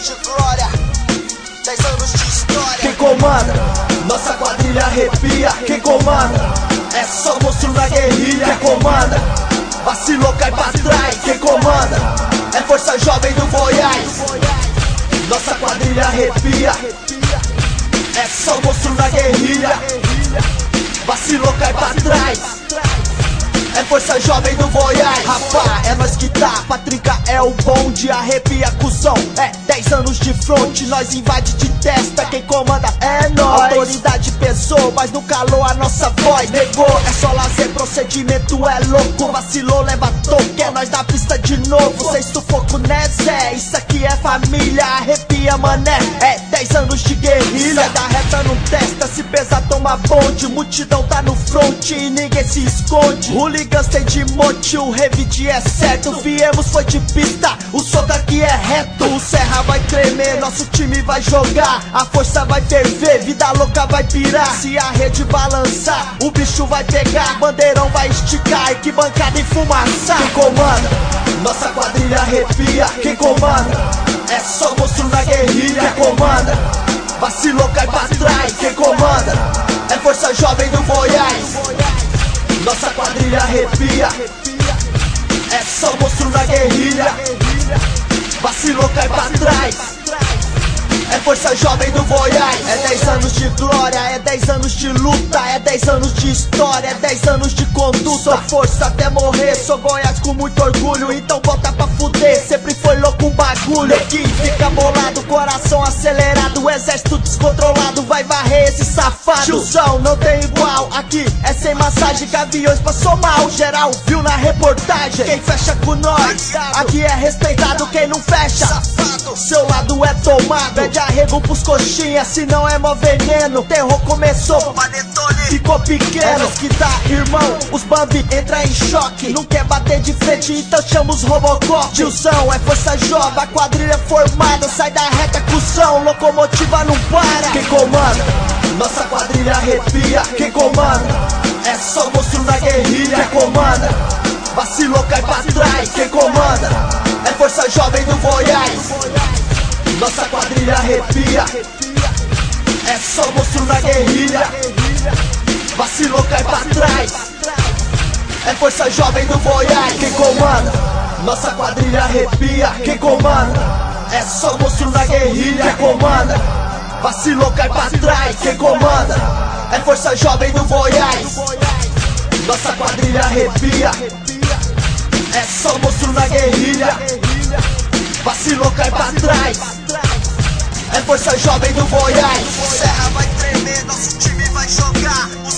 anos de glória, 10 anos de história. Quem comanda? Nossa quadrilha arrepia. Quem comanda? É só monstro na guerrilha. Quem comanda? Vacilou, cai pra trás. Quem comanda? É força jovem do Goiás. Nossa quadrilha arrepia. É só monstro na guerrilha. Vacilou, cai pra trás. É força jovem do Goiás. Rapá, é nós que tá, pra trincar é o bonde. Arrepia, cuzão, é 10 anos de fronte. Nós invade de testa, quem comanda é nós. Autoridade pesou, mas não calou a nossa voz. Negou, é só lazer, procedimento é louco. Vacilou, leva toque, é nós na pista de novo. Sem sufoco, né Zé? Isso aqui é família, arrepia mané. É 10 anos de guerrilha. Sai da reta, não testa, se pesar toma bonde. Multidão tá no front e ninguém se esconde. Hooligans tem de monte, o revide é certo. Viemos foi de pista, o soco aqui é reto. O Serra vai tremer, nosso time vai jogar. A força vai ferver, vida louca vai pirar. Se a rede balançar, o bicho vai pegar. Bandeirão vai esticar, arquibancada e fumaça. Quem comanda? Nossa quadrilha arrepia. Quem comanda? É só monstro na guerrilha. Quem comanda? Vacilou, cai pra trás. Quem comanda? É força jovem do Goiás. Nossa quadrilha arrepia. É só monstro na guerrilha. Vacilou, cai pra trás. É força jovem do Goiás. É 10 anos de glória, é 10 anos de luta. É 10 anos de história, é 10 anos de conduta. Sou força até morrer, sou Goiás com muito orgulho. Então bota pra fuder, sempre foi louco um bagulho. Aqui fica bolado, coração acelerado. Exército descontrolado, vai varrer esse safado. Tiozão, não tem igual, aqui é sem massagem. Gaviões passou mal, geral viu na reportagem. Quem fecha com nós, aqui é respeitado. Quem não fecha, seu lado é tomado. Pede arrego pros coxinha, se não é mó veneno. Terror começou, ficou pequeno. Que tá, irmão, os Bambi entra em choque. Não quer bater de frente, então chama os Robocop. Tiozão, é força jovem, a quadrilha formada. Sai da reta, cuzão, locomotiva não para. Quem comanda? Nossa quadrilha arrepia. Quem comanda? É só monstro na guerrilha. Quem comanda? Vacilou, cai pra trás. Quem comanda? É força jovem do Goiás. Nossa quadrilha arrepia. É só monstro na guerrilha. Vacilou, cai pra trás. É força jovem do Goiás. Quem comanda? Nossa quadrilha arrepia. Quem comanda? É só monstro na guerrilha. Quem comanda? Vacilou, cai pra trás. Quem comanda? É força jovem do Goiás. Nossa quadrilha arrepia. É só monstro na guerrilha. Vacilou, cai pra trás. É força jovem do Goiás. O Serra vai tremer, nosso time vai jogar.